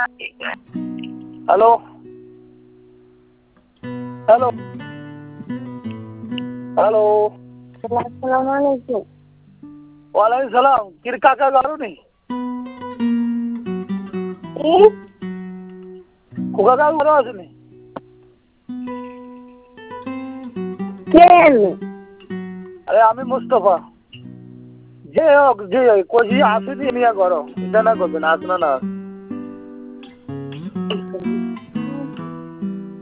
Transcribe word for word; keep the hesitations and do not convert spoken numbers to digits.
Hello hello hello আসসালামু আলাইকুম। ওয়ালাইকুম সালাম। কি রে কাকা গারুনি কি? খোকা কাকু ভালো আসেনি? কে এলো? আরে আমি মুস্তফা। যে হোক যে কজি আসেনি নিয়ে করো এটা না করবেন আসনা না